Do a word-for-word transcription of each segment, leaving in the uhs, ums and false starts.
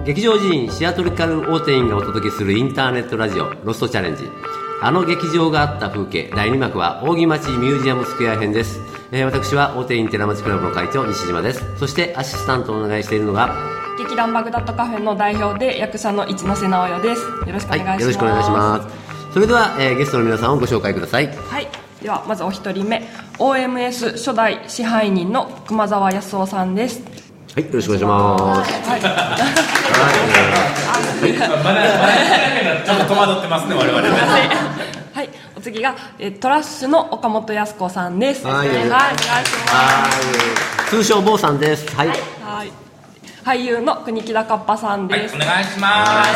劇場寺院シアトリカルオーテインがお届けするインターネットラジオロストチャレンジ、あの劇場があった風景だいに幕は扇町ミュージアムスクエア編です。えー、私は大手イン寺町クラブの会長西島です。そしてアシスタントをお願いしているのが劇団バグダッドカフェの代表で役者の一ノ瀬直代です。よろしくお願いします。はい、よろしくお願いします。 それでは、えー、ゲストの皆さんをご紹介ください。 はい、ではまずお一人目 オーエムエス 初代支配人の熊沢康夫さんです。 はい、よろしくお願いします。はい、はい、 まだまだちょっと戸惑ってますね我々ね。 はい、お次がえトラッシュの岡本靖子さんです。 はい、はい、お願いします。 通称坊さんです。はい、はいはい、俳優の国木田かっぱさんです。 はい、お願いします。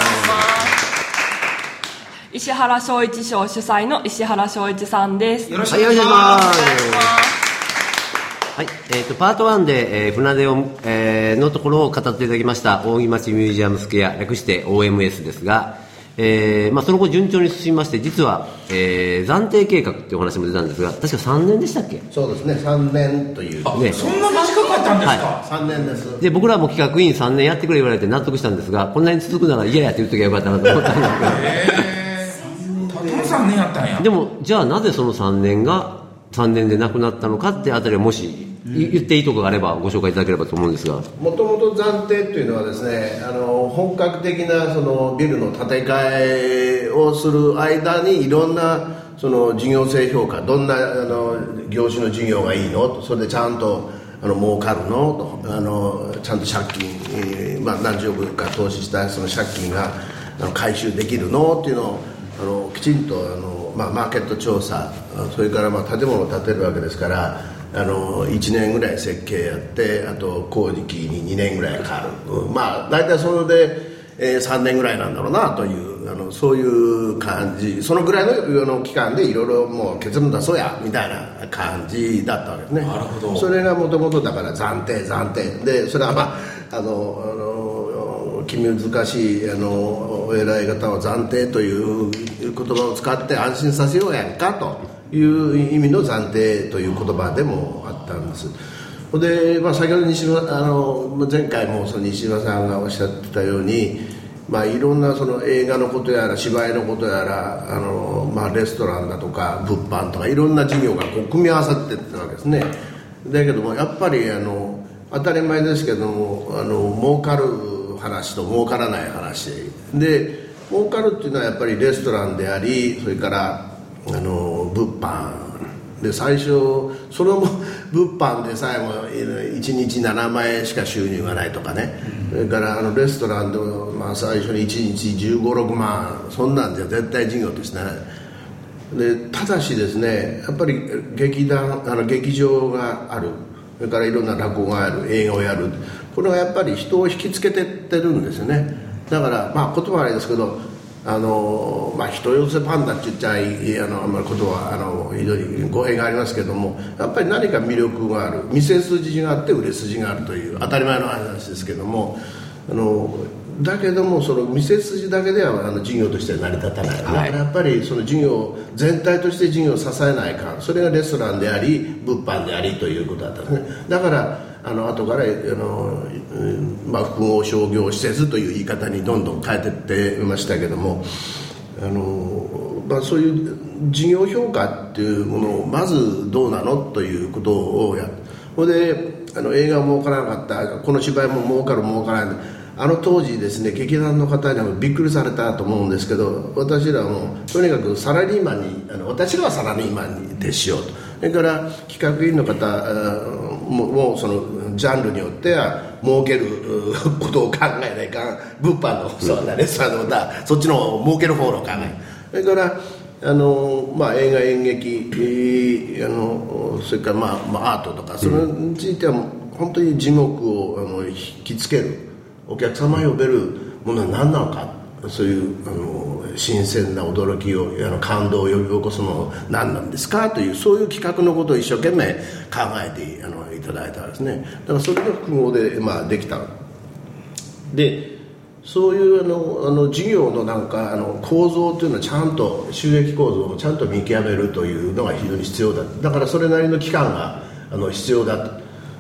石原翔一賞主催の石原翔一さんです。 よろしくお願いします。 はい、えーと、パートワンで、えー、船出を、えー、のところを語っていただきました扇町ミュージアムスクエア、略して オーエムエス ですが、えーまあ、その後順調に進みまして、実は、えー、暫定計画というお話も出たんですが、確かさんねんでしたっけ。 そうですね、さんねんという、 ね、そんな短かったんですか。 はい、さんねんです。 で僕らも企画委員さんねんやってくれ言われて納得したんですが、こんなに続くなら嫌やって言っときゃよかったなと思ったんですけど、 えー、たったのさんねんやったんや。 でもじゃあなぜそのさんねんがさんねんでなくなったのかってあたりはもし言っていいところがあればご紹介いただければと思うんですが、 もともと暫定というのはですね、あの本格的なそのビルの建て替えをする間にいろんなその事業性評価、どんなあの業種の事業がいいのと、それでちゃんとあの儲かるのと、あのちゃんと借金、えーまあ、何十億か投資したその借金があの回収できるのっていうのをあのきちんとあの、まあ、マーケット調査、それからまあ建物を建てるわけですから、あのいちねんぐらい設計やって、あと工事期ににねんぐらいかかる、うん、まあ大体それで、えー、さんねんぐらいなんだろうなという、あのそういう感じ、そのぐらい の, の期間でいろいろもう結論出そうやみたいな感じだったわけですね。 なるほど。それがもともとだから暫定暫定で、それはまああのあの気難しいあのお偉い方は暫定という言葉を使って安心させようやんかという意味の暫定という言葉でもあったんです。で、まあ、先ほど西島あの前回もその西島さんがおっしゃってたように、まあ、いろんなその映画のことやら芝居のことやらあの、まあ、レストランだとか物販とかいろんな事業がこう組み合わさっていったわけですね。だけどもやっぱりあの当たり前ですけども、あの儲かる話と儲からない話で、儲かるっていうのはやっぱりレストランであり、それからあの物販で、最初それも物販でさえもいちにちななまんえんしか収入がないとかね、それからあのレストランでも、まあ、最初にいちにちじゅうご、ろくまん、そんなんじゃ絶対事業としてないで、ただしですね、やっぱり劇団あの劇場がある、それからいろんな落語がある、映画をやる、これはやっぱり人を引きつけてってるんですよね。だからまあ言葉はあれですけど、あのまあ、人寄せパンダって言っちゃいあのあんまりことはあの非常に語弊がありますけども、やっぱり何か魅力がある、見せ筋があって売れ筋があるという当たり前の話ですけども、あのだけどもその見せ筋だけではあの事業としては成り立たない、はい、だからやっぱりその事業全体として事業を支えないかん、それがレストランであり物販でありということだったんですね。だからあの後からあの、まあ、複合商業施設という言い方にどんどん変えていってましたけども、あの、まあ、そういう事業評価っていうものをまずどうなのということをやって、それであの映画も儲からなかった、この芝居も儲かる儲からない、あの当時ですね、劇団の方にはびっくりされたと思うんですけど、私らはもうとにかくサラリーマンにあの私らはサラリーマンに徹しようと、それから企画員の方ももうそのジャンルによっては儲けることを考えないかん、物販のそうだレストランのことはそっちの儲ける方の考え、それからあの、まあ、映画演劇、えー、あのそれから、まあまあ、アートとかそれについては本当に地獄をあの引きつける、お客様を呼べるものは何なのか、そういうあの新鮮な驚きをあの感動を呼び起こすのは何なんですかという、そういう企画のことを一生懸命考えてあのいただいたんですね。だからそれが複合で、まあ、できた。でそういうあのあの事業のなんかあの構造というのはちゃんと収益構造をちゃんと見極めるというのが非常に必要だ。だからそれなりの期間があの必要だと。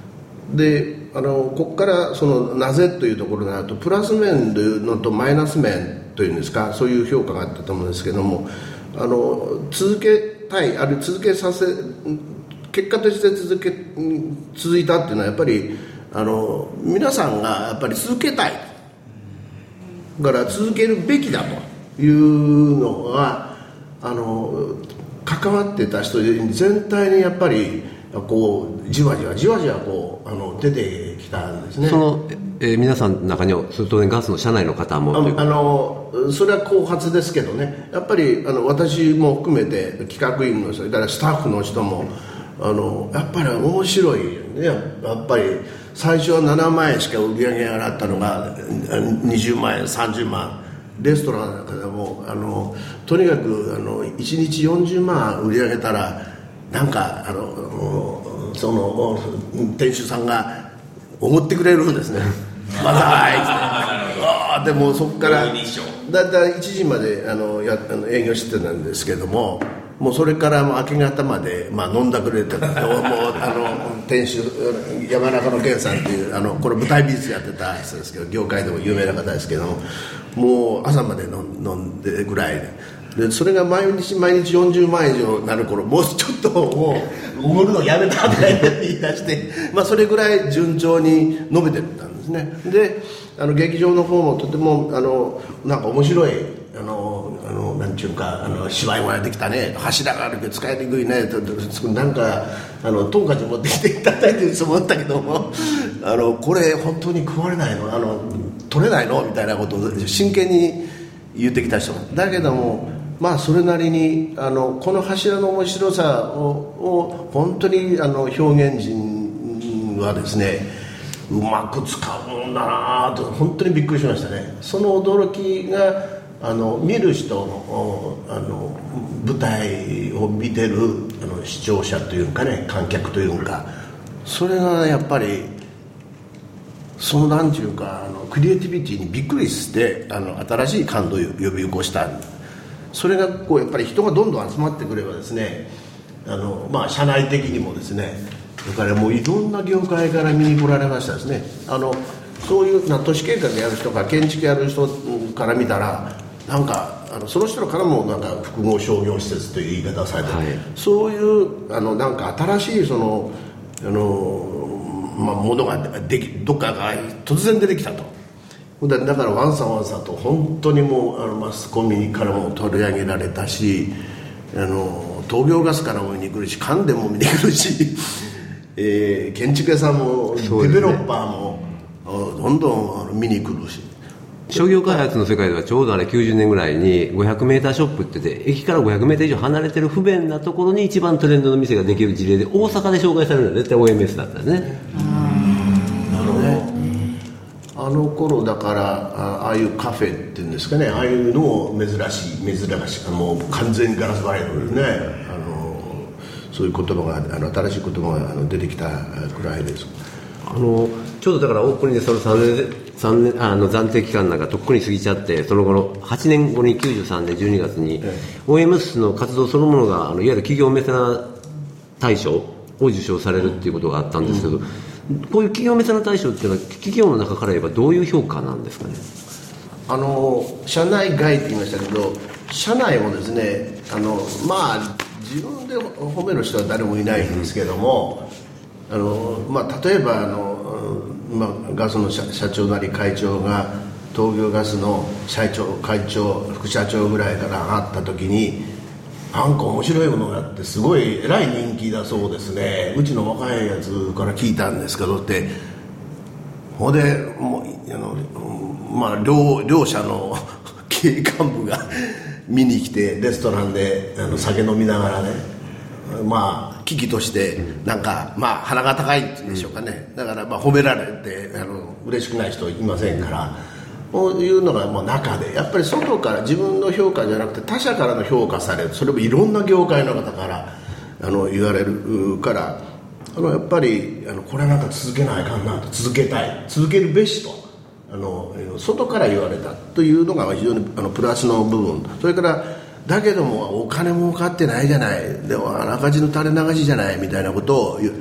であのここからそのなぜというところになるとプラス面というのとマイナス面というんですか、そういう評価があったと思うんですけども、あの続けたいあるいは続けさせ結果として続け続いたっていうのはやっぱりあの皆さんがやっぱり続けたいだから続けるべきだというのはあの関わってた人全体にやっぱりこうじわじわじわじわこうあの出てきたんですね。 その、えー、皆さんの中には当然ガスの社内の方もああのそれは後発ですけどね、やっぱりあの私も含めて企画員の人、それからスタッフの人もあのやっぱり面白いね。やっぱり最初はななまんえんしか売り上げがなかったのがにじゅうまんえんさんじゅうまん、レストランなんかでもあのとにかくあのいちにちよんじゅうまん売り上げたらなんかあのその店主さんがおごってくれるんですね。バザーイってでもそこからだいたいいちじまであのやあの営業してたんですけども、もうそれからもう明け方まで、まあ、飲んだくれてもうあの店主山中の健さんっていうあのこれ舞台美術やってた人ですけど、業界でも有名な方ですけども、もう朝まで飲んでぐらいで、でそれが毎日毎日よんじゅうまんえん以上になる頃、もうちょっともうおごるのやめたって言い出してまあそれぐらい順調に伸びてったんですね。であの劇場の方もとてもあのなんか面白いあのあのなんちゅうかあの芝居もやってきたね、柱があるけど使いにくいねとなんかあのトンカチ持ってきていただいてると思ったけどもあのこれ本当に食われないのあの取れないのみたいなことを真剣に言ってきた人だけども、まあそれなりにあのこの柱の面白さをを本当にあの表現人はですねうまく使うんだなと本当にびっくりしましたね。その驚きがあの見る人のあの舞台を見てるあの視聴者というかね、観客というか、それがやっぱりそのなんていうかあのクリエイティビティにびっくりしてあの新しい感動を呼び起こした。それがこうやっぱり人がどんどん集まってくればですね、あの、まあ、社内的にもですね、だからもういろんな業界から見に来られましたですね。あのそういうな都市計画やる人か建築やる人から見たらなんかあのその人からもなんか複合商業施設という言い方をされて、はい、そういうあのなんか新しいそのあの、まあ、ものができどっかが突然出てきたと。だからワンサワンサと本当にもうあのマスコミからも取り上げられたし、あの東京ガスからも見に来るし関電も見に来るし、えー、建築屋さんも、ね、デベロッパーもどんどん見に来るし、 商業開発の世界ではちょうどあれきゅうじゅうねんぐらいにごひゃくメーターショップってて駅からごひゃくメーター以上離れてる不便なところに一番トレンドの店ができる事例で大阪で紹介されるのは絶対 オーエムエス だったんですね。 なるほど。あの頃だからああいうカフェっていうんですかね、ああいうのも珍しい珍しいもう完全にガラス張りのね、あのそういう言葉があの新しい言葉が出てきたくらいです。 あのちょうどだからオープニングでそのさんねんさんねんあの暫定期間なんかとっくに過ぎちゃって、その後はちねんごにきゅうじゅうさんねんじゅうにがつに、ええ、オーエムエス の活動そのものがあのいわゆる企業メセナ大賞を受賞されるっていうことがあったんですけど、うん、こういう企業メセナ大賞っていうのは企業の中から言えばどういう評価なんですかね。 あの社内外って言いましたけど、社内もですねあのまあ自分で褒める人は誰もいないんですけども、あの、まあ、例えばあの、まあ、ガスの 社, 社長なり会長が東京ガスの社長会長副社長ぐらいから会った時になんか面白いものがあってすごいえらい人気だそうですね、うちの若いやつから聞いたんですけどって、ほんでもうあの、まあ、両, 両社の経営幹部が見に来てレストランであの酒飲みながらね、まあ危機としてなんかまあ鼻が高いんでしょうかね、だからまあ褒められてあの嬉しくない人いませんから、こういうのがもう中でやっぱり外から自分の評価じゃなくて他者からの評価される、それもいろんな業界の方からあの言われるから、あのやっぱりあのこれはなんか続けないかんなと、続けたい続けるべしとあの外から言われたというのが非常にあのプラスの部分、それからだけどもお金儲かってないじゃない、でも赤字の垂れ流しじゃないみたいなことを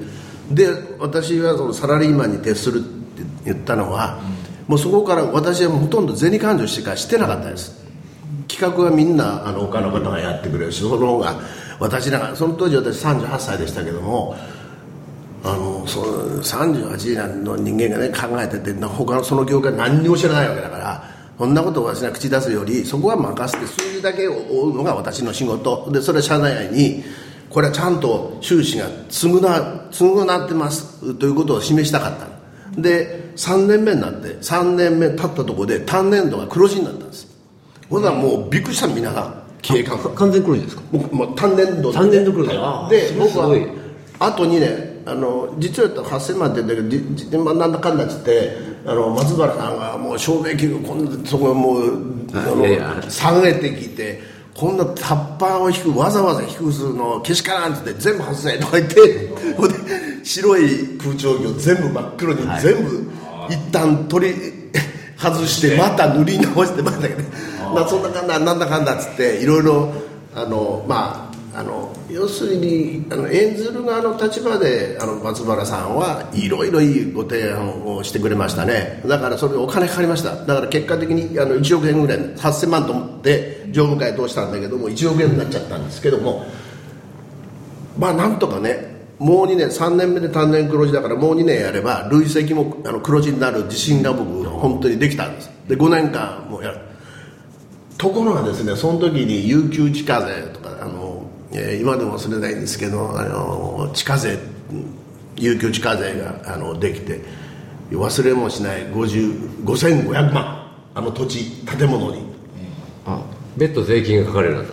で私はそのサラリーマンに徹するって言ったのは、うん、もうそこから私はもうほとんど銭勘定しかしてなかったです。企画はみんなあの他の方がやってくれるし、その方が私なんかその当時私さんじゅうはっさいでしたけども、あのそのさんじゅうはちの人間がね考えてて他のその業界何にも知らないわけだから、そんなことを私が口出すよりそこは任せて数字だけを追うのが私の仕事で、それは社内にこれはちゃんと収支が償ってますということを示したかったで、さんねんめになってさんねんめ経ったところで単年度が黒字になったんです。ほんならもうびっくりした皆さん、経営官完全黒字ですか。 僕もう単年度単年度黒字で、僕はあとにねんあの実は言ったらはっせんまんって言うんだけど、まあ、なんだかんだっつってあの松原さんがもう証明金こんなそこもうあの下げてきて、こんなタッパーを引くわざわざ引くするのけしからんって全部外せとか言って、ほんで白い空調機を全部真っ黒に全部一旦取り外してまた塗り直してまたけど、まあ、そんなかんだなんだかんだっつっていろいろあのまああの要するにあの演ずる側の立場であの松原さんはいろいろいいご提案をしてくれましたね。だからそれお金かかりました。だから結果的にあのいちおくえんぐらいはっせんまんと思って常務会通したんだけどもいちおくえんになっちゃったんですけども、まあなんとかねもうにねんさんねんめで単年黒字だからもうにねんやれば累積もあの黒字になる自信が僕本当にできたんです。でごねんかんもやる。ところがですねその時に有給地課税とかあのえー、今でも忘れないんですけどあの地課税有給地課税があのできて忘れもしないごせんごひゃくまんあの土地建物に、 あ別途税金がかかるようになった。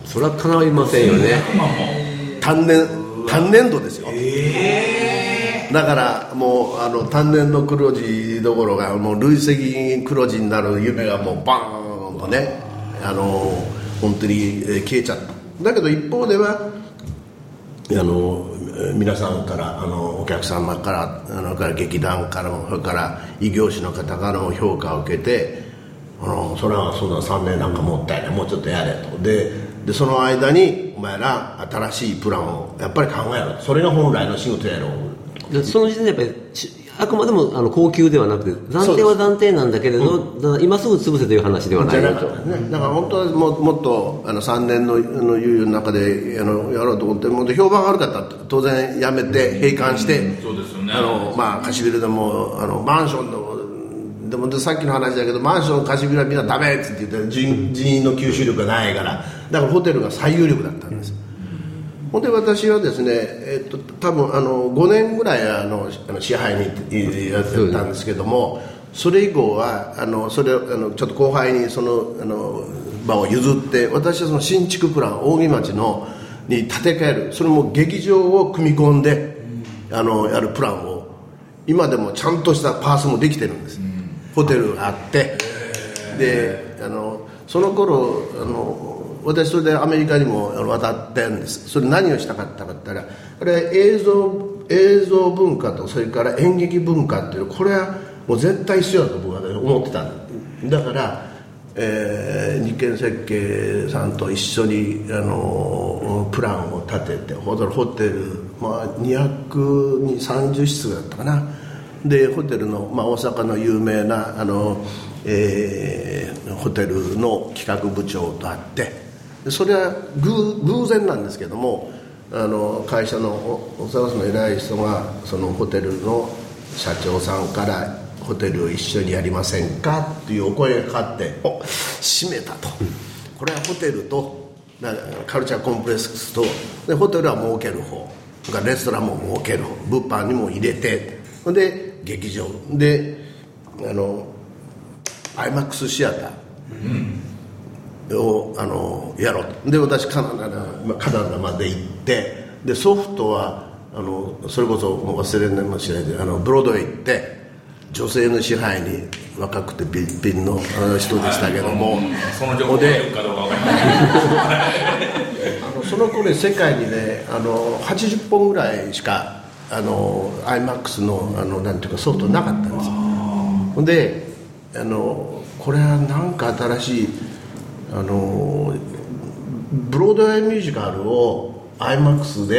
それはかないませんよね。 単年単年度ですよ、えー、だからもうあの単年度黒字どころがもう累積黒字になる夢がもうバーンとねあの本当に消えちゃった。だけど一方ではあの皆さんからあのお客様からあのから劇団からもそれから異業種の方からも評価を受けて、あのそれはそんなさんねんなんかもったいないもうちょっとやれと。ででその間にお前ら新しいプランをやっぱり考えろ、それが本来の仕事やろう。 でその時点でやっぱりあくまでもあの高級ではなくて暫定は暫定なんだけれど、うん、今すぐ潰せという話ではないじゃなくて、ね、だから本当はももっとあのさんねんの猶予の中であのやろうと思っても評判が悪かったら当然やめて閉館して、うんそうですよね、あのまあ貸しビルでもあのマンションでもでもさっきの話だけどマンション貸しビルはみんなダメって言って人, 人員の吸収力がないからだからホテルが最有力だったんです。ほんで私はですね、えっと、多分あのごねんぐらいあのあの支配にやってたんですけども、それ以降はあのそれあのちょっと後輩にそのあの場を譲って私はその新築プラン扇町のに建て替える、それも劇場を組み込んであのやるプランを今でもちゃんとしたパースもできてるんです。ホテルがあってであのその頃あの私それでアメリカにも渡ってるんです。それ何をしたかったかって言ったらこれ映像映像文化とそれから演劇文化っていうこれはもう絶対必要だと僕は、ね、思ってたんだから、えー、日建設計さんと一緒にあのプランを立ててホテル、まあ、にひゃくさんじゅうしつだったかな。でホテルの、まあ、大阪の有名なあの、えー、ホテルの企画部長と会ってそれは 偶, 偶然なんですけどもあの会社のお世話の偉い人がそのホテルの社長さんからホテルを一緒にやりませんかっていうお声がかかってお閉めたと、これはホテルとカルチャーコンプレックスとでホテルは儲ける方レストランも儲ける方物販にも入れてで劇場であのアイマックスシアター、うんをあのやろうと。で私カナダ、カナダまで行ってでソフトはあのそれこそもう忘れないもしれないであのブロードウェイ行って女性の支配に若くてビッピンの人でしたけども、はい、 その情報がいるかどうか分からないあのその頃世界にねあのはちじゅっぽんぐらいしかあの アイマックス の, あのなんていうかソフトなかったんですよ。ほんであのこれはなんか新しいあのブロードウェイミュージカルを アイマックス で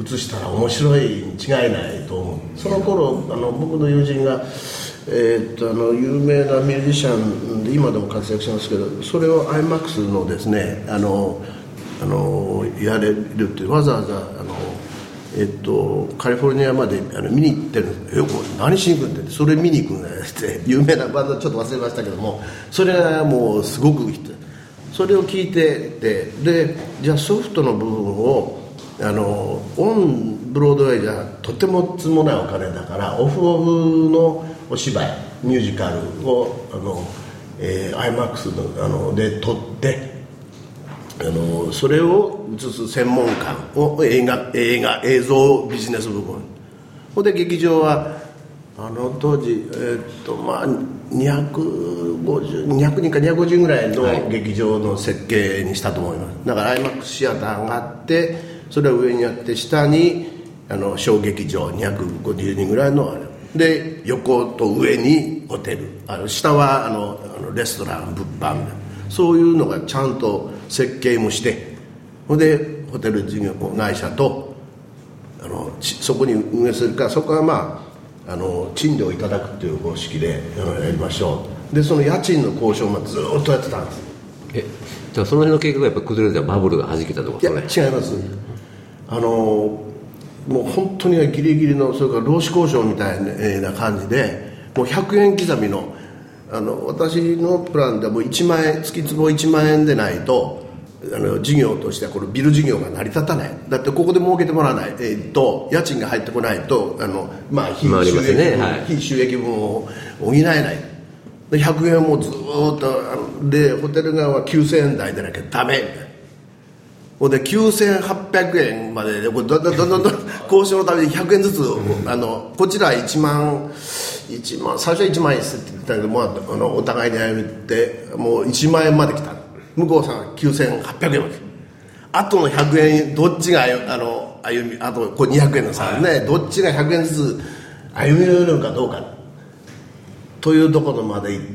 映したら面白いに違いないと思う。その頃あの僕の友人が、えー、っとあの有名なミュージシャンで今でも活躍してますけど、それを アイマックス のですねあのあのやれるってわざわざあの、えー、っとカリフォルニアまであの見に行ってるんですよ。何しに行くんだって、それ見に行くんだよって有名なバンドちょっと忘れましたけども、それがもうすごくそれを聞いてて、でじゃあソフトの部分をあのオンブロードウェイじゃとても積もないお金だから、オフオフのお芝居ミュージカルをあの、えー、アイマックス の, あので撮ってあのそれを映す専門館を映画映画映像ビジネス部分ほんで劇場はあの当時、えーっとまあ、にひゃくごじゅう、にひゃくにんかにひゃくごじゅうぐらいの劇場の設計にしたと思います。だから アイマックス シアターがあって、それは上にあって下にあの小劇場にひゃくごじゅうにんぐらいのあれで、横と上にホテル、あの下はあのあのレストラン物販、そういうのがちゃんと設計もして、ほんでホテル事業会社とあのそこに運営するか、そこはまああの賃料をいただくという方式でやりましょう。でその家賃の交渉もずっとやってたんです。 えじゃあその辺の計画がやっぱ崩れたバブルが弾けたとか。 いや違います。あのもう本当にギリギリの、それから労使交渉みたいな感じで、もうひゃくえん刻みのあの私のプランではもういちまんえん、月壺いちまんえんでないとあの事業としてはこのビル事業が成り立たない。だってここで儲けてもらわない、えー、と家賃が入ってこないとあの、まあ、非収益分、ねはい、非収益分を補えないでひゃくえんもずっとあのでホテル側はきゅうせんえん台でなきゃダメみたいな。ほんできゅうせんはっぴゃくえんまででどんどんどんどんどん交渉のためにひゃくえんずつ、うん、あのこちらいちまんいちまん最初はいちまん円って言ったけど、まあ、あのお互いに歩みってもういちまんえんまで来た。向こうさんはきゅうせんはっぴゃくえんまで、あとのひゃくえんどっちがあの歩み、あとこれにひゃくえんの差ね、はい、どっちがひゃくえんずつ歩み寄るのかどうかというところまで行って、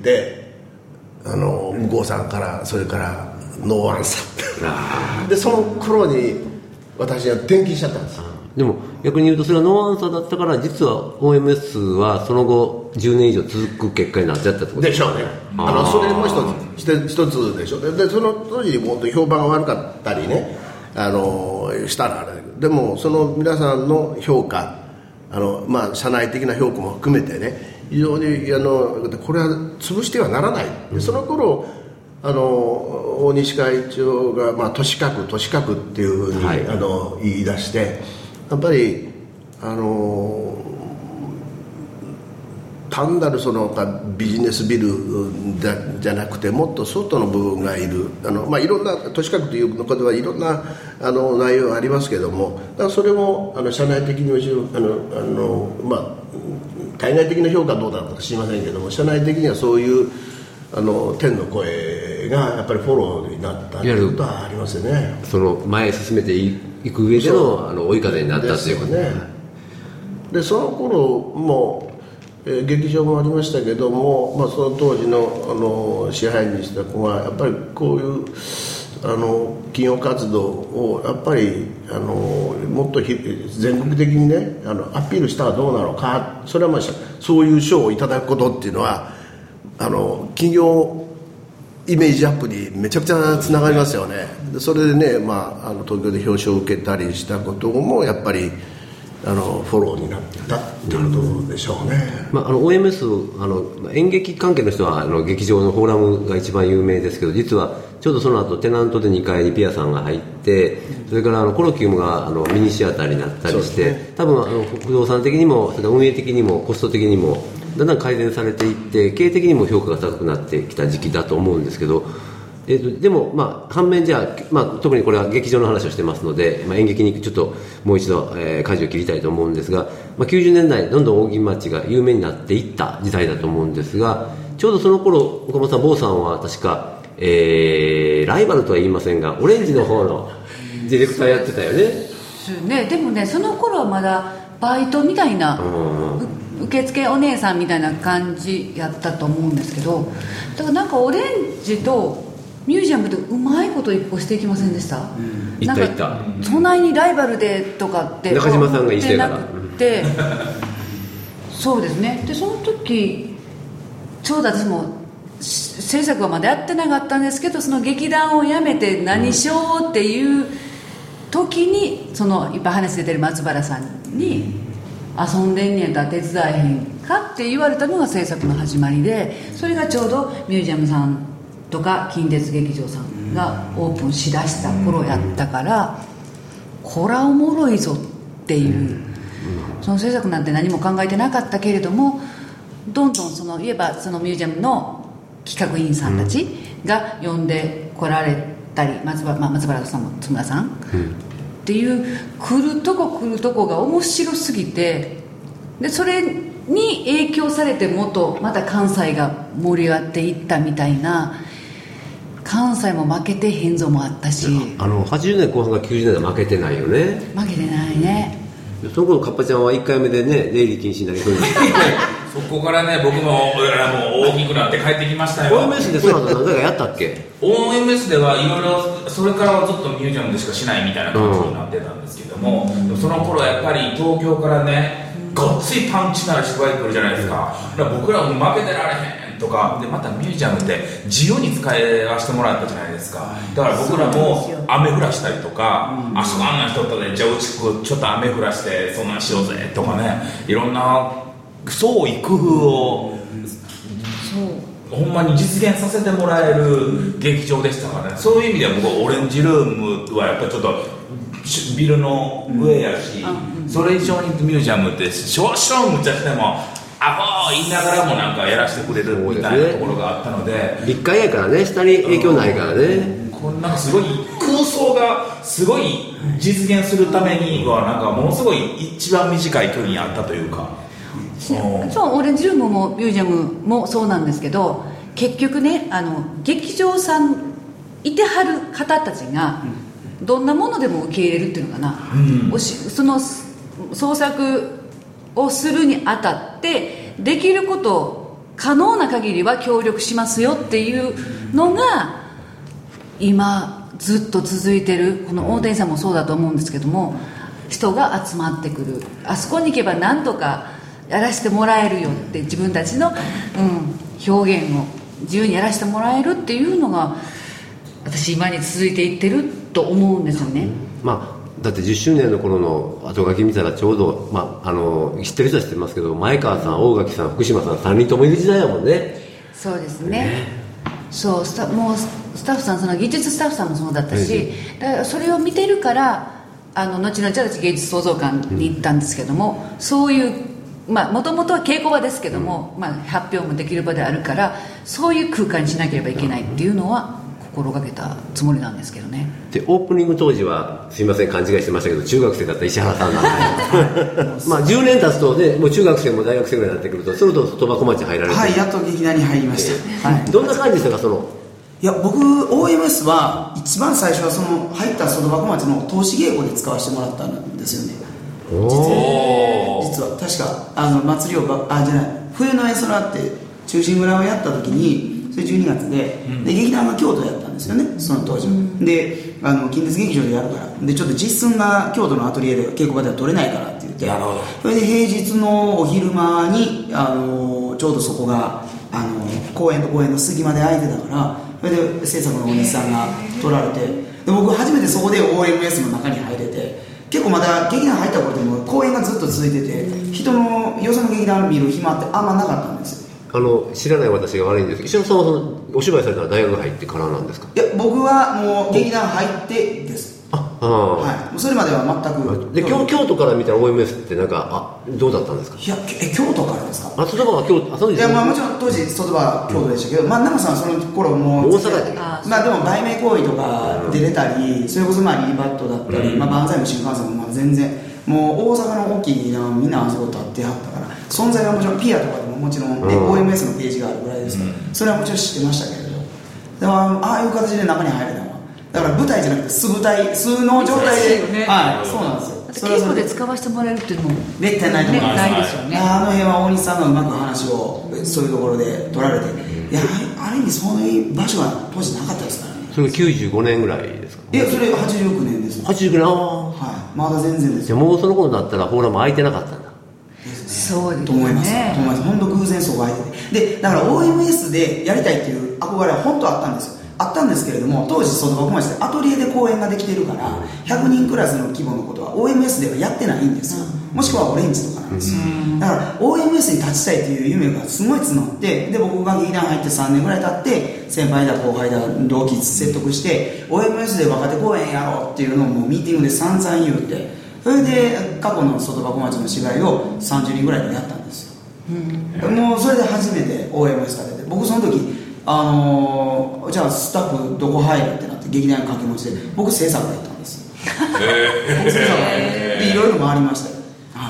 あの向こうさんからそれからノーアンサーでその頃に私は転勤しちゃったんです。 でも逆に言うとそれはノーアンサーだったから、実は オーエムエス はその後じゅうねん以上続く結果になっちゃったってことでしょうね。あのそれも一つ一つでしょ。でその当時もっと評判が悪かったりね、あのしたらあれだけど、でもその皆さんの評価、あの、まあ、社内的な評価も含めてね、非常にあのこれは潰してはならない。でその頃あの大西会長が、まあ、都市核都市核っていうふうに、はい、あの言い出して、やっぱりあの単なるそのビジネスビルじゃなくて、もっと外の部分がいる、あの、まあ、いろんな都市核ということはいろんなあの内容がありますけども、だからそれもあの社内的にあのあの、まあ、対外的な評価はどうだったか知りませんけども、社内的にはそういうあの天の声がやっぱりフォローになったということはありますよね。 その前へ進めていく上で の, あの追い風になったということね。でその頃も、えー、劇場もありましたけども、まあ、その当時 の, あの支配人した子がやっぱりこういうあの企業活動をやっぱりあのもっと全国的にね、あのアピールしたらどうなのか。それはまあそういう賞をいただくことっていうのはあの企業イメージアップにめちゃくちゃつながりますよね。でそれでね、まあ、あの東京で表彰を受けたりしたこともやっぱりあのフォローになったっていうことでしょうね。 まあ、あの オーエムエス あの演劇関係の人はあの劇場のフォーラムが一番有名ですけど、実はちょうどその後テナントでにかいにピアさんが入って、それからあのコロキウムがあのミニシアターになったりして、ね、多分あの不動産的にもそれから運営的にもコスト的にもだんだん改善されていって、経営的にも評価が高くなってきた時期だと思うんですけど、えー、とでも、まあ、反面じゃあ、まあ、特にこれは劇場の話をしてますので、まあ、演劇にちょっともう一度、えー、舵を切りたいと思うんですが、まあ、きゅうじゅうねんだいどんどん扇町が有名になっていった時代だと思うんですが、ちょうどその頃岡本さん、坊さんは確か、えー、ライバルとは言いませんがオレンジの方のディレクターやってたよね。 ね、でもね、その頃はまだバイトみたいな、うん、受付お姉さんみたいな感じやったと思うんですけど、だからなんかオレンジとミュージアムってうまいこと一歩していきませんでした？ いったいった。 隣にライバルでとかって中島さんが言ってたからでそうですね。でその時ちょうど私も制作はまだやってなかったんですけど、その劇団を辞めて何しようっていう時に、そのいっぱい話出てる松原さんに遊んでんねやったら手伝えへんかって言われたのが制作の始まりで、それがちょうどミュージアムさんとか近鉄劇場さんがオープンしだした頃やったから、こらおもろいぞっていう、その制作なんて何も考えてなかったけれども、どんどんその言えばそのミュージアムの企画員さんたちが呼んで来られたり、松原、まあ、松原さんも津村さん、うん、っていう来るとこ来るとこが面白すぎて、でそれに影響されてもっとまた関西が盛り上がっていったみたいな、関西も負けてへんぞもあったし、 あのはちじゅうねんこう半かきゅうじゅうねんは負けてないよね。 負けてないね。 その頃カッパちゃんはいっかいめでね出入り禁止になりそうになってそこからね僕も俺らも大きくなって帰ってきましたよ。 オーエムエス でその後何回かやったっけ？ オーエムエス ではいろいろそれからはずっとミュージアムでしかしないみたいな感じになってたんですけども、うん、その頃やっぱり東京からねごっついパンチのある芝居来るじゃないですか。だから僕らも負けてられへんとかで、またミュージアムって自由に使わせてもらったじゃないですか。だから僕らも雨降らしたりとか、うん、あそこあんな人とね、じゃあうちちょっと雨降らしてそんなんしようぜとかね、いろんな創意工夫を、うん、そうほんまに実現させてもらえる劇場でしたからね。そういう意味では僕はオレンジルームはやっぱりちょっとビルの上やし、うん、それ以上にミュージアムって少々無茶してもアホ言いながらもなんかやらせてくれるみたいなところがあったので、 立会やからね、下に影響ないからね。 こんなんかすごい空想がすごい実現するためにはなんかものすごい一番短い距離にあったというか、 そうオレンジルームもミュージアムもそうなんですけど、結局ね、あの劇場さんいてはる方たちがどんなものでも受け入れるっていうのかな、うん、おしその創作をするにあたってできること可能な限りは協力しますよっていうのが今ずっと続いてる。この大谷さんもそうだと思うんですけども、人が集まってくる、あそこに行けば何とかやらせてもらえるよって、自分たちの、うん、表現を自由にやらせてもらえるっていうのが私今に続いていってると思うんですよね。 まあだってじゅっしゅうねんの頃の後書き見たらちょうど、まあ、あの知ってる人は知ってますけど、前川さん、大垣さん、福島さんさんにんともいる時代だもんね。 そうですね、ね、そうスタもうスタッフさん、その技術スタッフさんもそうだったし、だからそれを見てるからあの後々私芸術創造館に行ったんですけども、うん、そういうもともとは稽古場ですけども、うんまあ、発表もできる場であるからそういう空間にしなければいけないっていうのは心がけたつもりなんですけどね。 でオープニング当時はすいません勘違いしてましたけど、中学生だった石原さんなんでまあじゅうねん経つとね、もう中学生も大学生ぐらいになってくると、それと苫小牧入られて、 はい、やっと劇団に入りました、はい、 どんな感じでしたか？そのいや僕 オーエムエス は一番最初はその入った苫小牧の投資稽古で使わせてもらったんですよね。実は実は確かあの祭りをばあじゃない冬の絵空って中心蔵をやった時に、それじゅうにがつ で,、うん、で劇団が京都やったんですよね、その当時、うん、であの近鉄劇場でやるからで、ちょっと実寸が京都のアトリエで稽古場では取れないからって言って、なるほど、それで平日のお昼間にあのちょうどそこがあの公園と公園の隙間で空いてたから、それで制作のお兄さんが取られて、で僕初めてそこで オーエムエス の中に入れて、結構まだ劇団入った頃でも公演がずっと続いてて、人のよその劇団を見る暇ってあんまなかったんですよ。 あの知らない私が悪いんですけど、石野さんはそのお芝居されたら大学入ってからなんですか？ いや僕はもう劇団入ってです。ああ、はい、それまでは全くで 京, 京都から見たら オーエムエス ってなんかあどうだったんですか？ いやえ京都からですか？ あ外場は京都、あそうです、ね、 いやまあもちろん当時外場は京都でしたけど、うん、まあ長さんはその頃も大阪で、 まあでも売名行為とか出れたり、うん、それこそまあリーバットだったり、うん、まあ万歳も新幹線もまあ全然もう大阪の大きい劇団はみんなあそこ立ってはったから、存在はもちろんピアとかでももちろん、うん、オーエムエス のページがあるぐらいですから、うん、それはもちろん知ってましたけれど、でもああいう形で中に入れたのはだから舞台じゃなくて素舞台素の状態で、ね、はい、そうなんですよ。 稽古で使わせてもらえるっていうのもめったにないと思います、 ね、ないですよね。 あの辺は大西さんがうまく話をそういうところで取られて、いやある意味そういう場所は当時なかったですからね。 それがきゅうじゅうごねんぐらいですか？ いや、それはちじゅうきゅうねんです。 はちじゅうきゅうねん、あはい、まだ全然ですよ。 じゃあもうその頃だったらフォーラム空いてなかったんだ。 そうですね。 と思います。と思います。本当偶然そうが空いてて。で、だから オーエムエス でやりたいっていう憧れは本当あったんですよ。あったんですけれども、当時外箱町でアトリエで公演ができてるから、ひゃくにんクラスの規模のことは オーエムエス ではやってないんですよ。もしくはオレンジとかなんですよ。だから オーエムエス に立ちたいという夢がすごい募って、で、僕が劇団入ってさんねんぐらい経って、先輩だ後輩だ同期説得して、オーエムエス で若手公演やろうっていうのをもうミーティングで散々言うて、それで過去の外箱町の芝居をさんじゅうにんぐらいでやったんですよ。もうそれで初めて オーエムエス が出て、僕その時あのー、じゃあスタッフどこ入るってなって劇団掛け持ちで僕制作だったんですよ。僕制作でいろいろ回りましたよ、はい、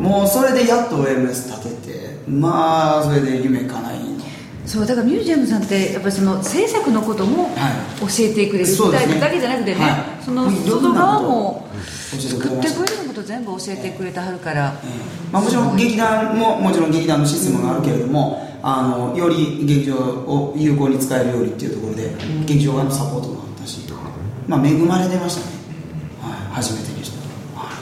もうそれでやっと オーエムエス 立てて、まあそれで夢叶いの。 そうだからミュージアムさんってやっぱりその制作のことも教えてくれる、 そうですね、 だけじゃなくてね、はい、その外側も作ってくれること全部教えてくれてはるから、 えーまあ、もちろん劇団ももちろん劇団のシステムがあるけれども、あのより劇場を有効に使えるようにっていうところで、うん、劇場側のサポートもあったし、まあ、恵まれてましたね、はい、初めてでした、はい、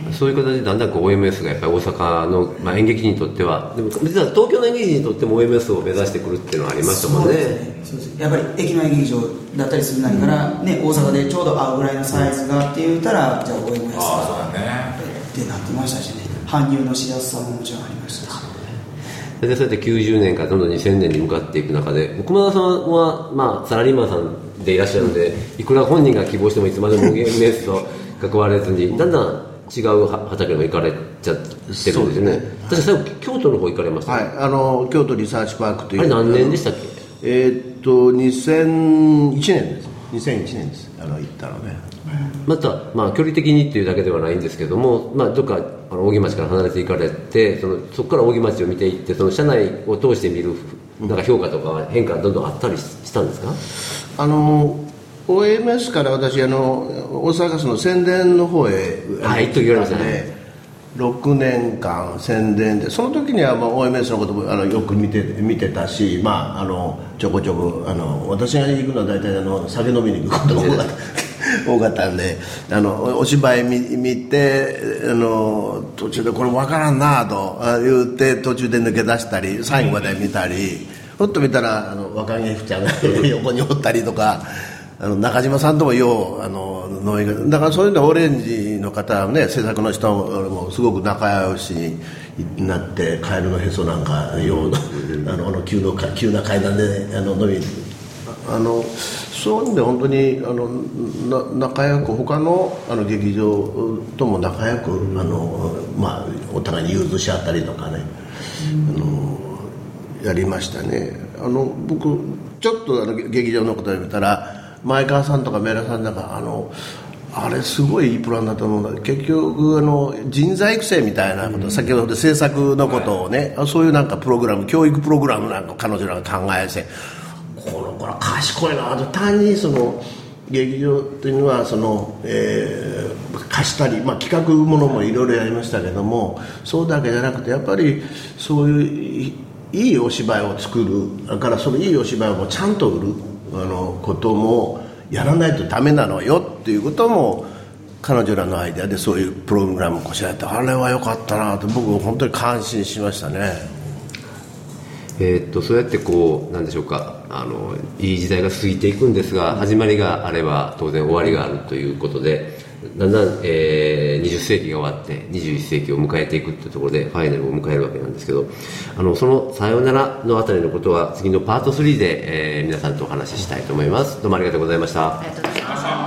そういう形でだんだんこう オーエムエス がやっぱり大阪の、まあ、演劇人にとっては、でも実は東京の演劇人にとっても オーエムエス を目指してくるっていうのはありましたもんね。 そうですね、そうです。やっぱり駅前劇場だったりするなりから、ね、大阪でちょうど合うぐらいのサイズがって言ったら、じゃあ オーエムエス がってなってましたしね、搬入のしやすさももちろんありましたし、 でそうやってきゅうじゅうねんからどんどんにせんねんに向かっていく中で、熊田さんは、まあ、サラリーマンさんでいらっしゃるので、いくら本人が希望してもいつまでも オーエムエス と関われずにだんだん違う畑にも行かれちゃってるんですよね。確か最後京都の方行かれました、ね、 はい、あの京都リサーチパークという。 あれ何年でしたっけ？ えー、っとにせんいちねんです。にせんいちねんです。あの行ったのね。 また、まあ、距離的にっていうだけではないんですけども、まあ、どっかあの扇町から離れていかれて、そのそこから扇町を見ていって、その社内を通して見るなんか評価とか変化がどんどんあったりしたんですか？ あの オーエムエス から私あの大阪ガスの宣伝の方へはいと言われましたね。 ろくねんかん宣伝で、その時にはまあ オーエムエス のこともあのよく見て見てたし、まあ、あのちょこちょこあの私が行くのは大体あの酒飲みに行くことが多かった多かったんで、あのお芝居 見, 見てあの途中でこれ分からんなと言って途中で抜け出したり最後まで見たり、ふっと見たらあの若木ふちゃんが横におったりとか、あの中島さんともようあの飲みがだから、そういうのオレンジの方はね、制作の人もすごく仲良しになって、カエルのへそなんかようあのあの急の急な階段で、ね、あの飲みあのそういう意味で本当にあのな仲良く他のあの劇場とも仲良くあの、まあ、お互いに融通し合ったりとかね、あのやりましたね。あの僕ちょっとあの劇場のことを見たら、前川さんとかメラさんなんかあのあれすごいいいプランだと思うんだ。結局あの人材育成みたいなこと、うん、先ほど制作のことをね、そういうなんかプログラム、教育プログラムなんか彼女らが考えて、この子ら賢いなと。単にその劇場というのはその、えー、貸したり、まあ、企画ものもいろいろやりましたけども、そうだけじゃなくてやっぱりそういういいお芝居を作る、だからそのいいお芝居をちゃんと売るあのこともやらないとダメなのよっていうことも彼女らのアイデアでそういうプログラムをこしらえて、あれは良かったなと僕本当に感心しましたね。 えー、っとそうやってこうなんでしょうか、あのいい時代が過ぎていくんですが、始まりがあれば当然終わりがあるということで、だんだん、えー、にじゅっせいきが終わってにじゅういっせいきを迎えていくというところでファイナルを迎えるわけなんですけど、あのそのさよならのあたりのことは次のパートスリーで、えー、皆さんとお話ししたいと思います。どうもありがとうございました。 ありがとうございました。